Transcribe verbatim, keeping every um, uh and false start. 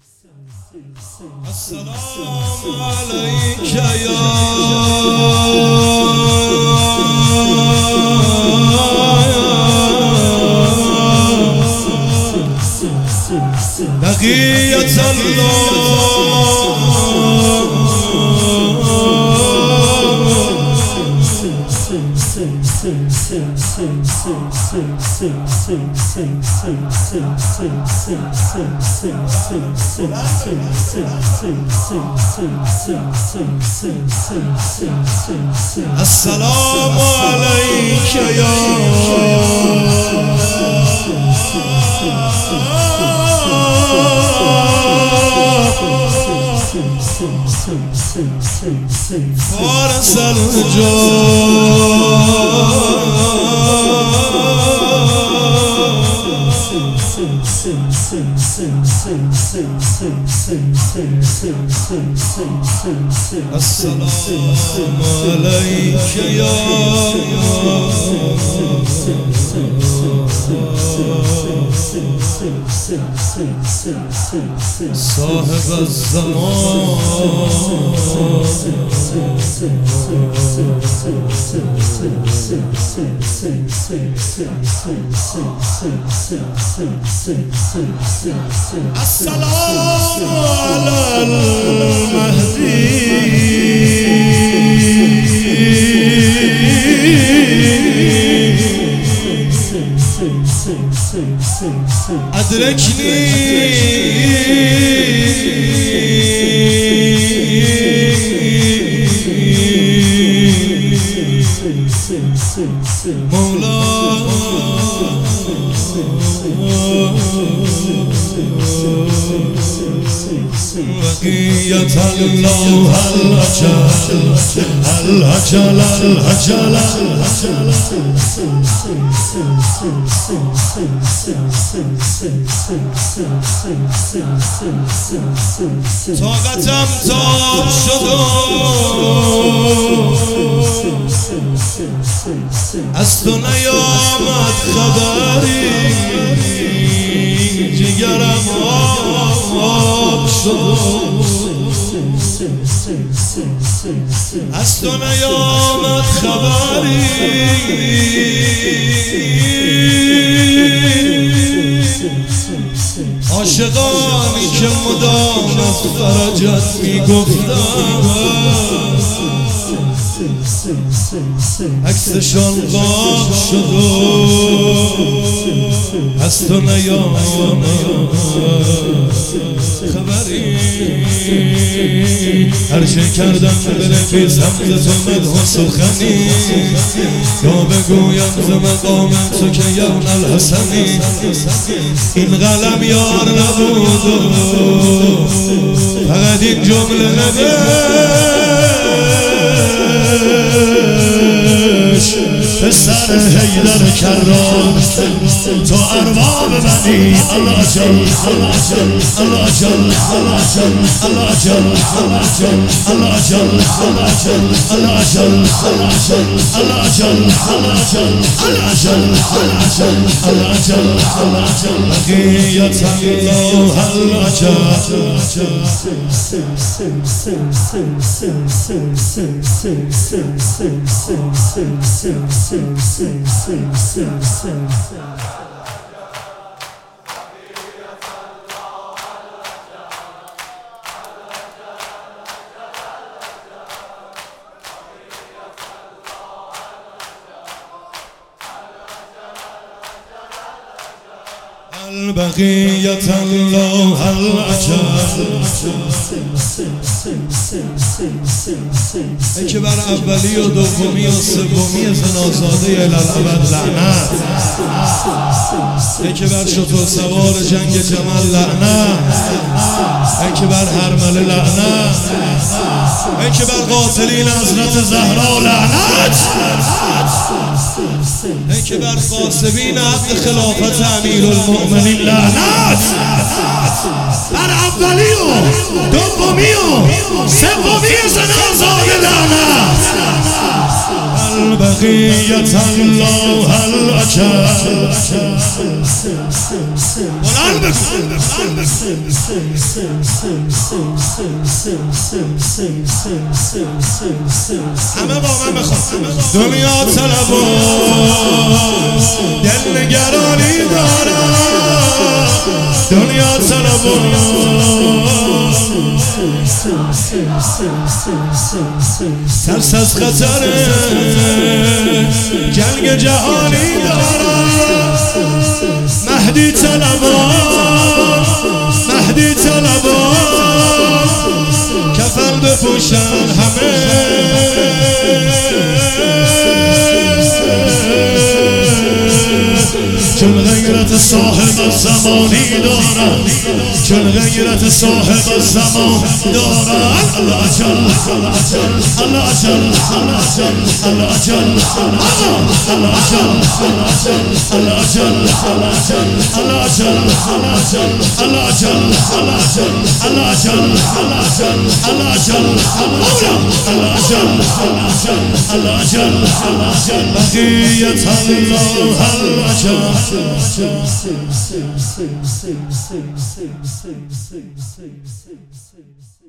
السلام عليك يا بقية السلام عليك يا فارس السلام عليك يا صاحب الزمان السلام على المهدي أدركني مولاي بقية الله الأجل الأجل الأجل طاقتم تاب شد از تو نیامد خبری جگرم آب شد از تو نیامد خبری عاشقانی که مدام از فرجت میگفتم عکسشان غاب شد از تو نیامد خبری هر چه کردم برفیزم ز تو مدح و سخنی یا بگویم ز مقام تو که یون الحسنی این قلم یار نبود فقط این جمله نوشت پسر حیدر کرام تو ارباب منی الله جل الله جل الله جل الله جل الله جل الله جل الله جل الله جل الله جل الله جل الله جل الله جل الله جل الله جل الله جل بقية الله بقية الله العجل ای که بر اولی و دومی و سومی زنازاده الالعبد لعنت، ای که بر شتر سوار جنگ جمل لعنت، ای که بر حرمله لعنت، ای که بر قاتلین حضرت زهرا لعنت، ای که بر قاسمین عبد خلافت امیرالمؤمنین لعنت، بر اولی و دومی و سومی زنازاده لعنت. البقیة الله الأجل بلند همه با من بخواد دنیا طلبا دل نگرانی دارم دنیا طلبا ترس از خطر جنگ جهانی دارم مهدی طلبا مهدی طلبا کفن بپوشن همه چون غیرت صاحب زمانی دارم چون غیرت صاحب زمان دارم الله جل الله جل الله جل الله جل الله جل الله جل الله جل الله جل الله جل الله جل الله جل الله جل الله جل الله جل الله جل الله جل الله جل بقیت الله الله جل Sing, sing, sing, sing, sing, sing, sing, sing, sing, sing, sing, sing.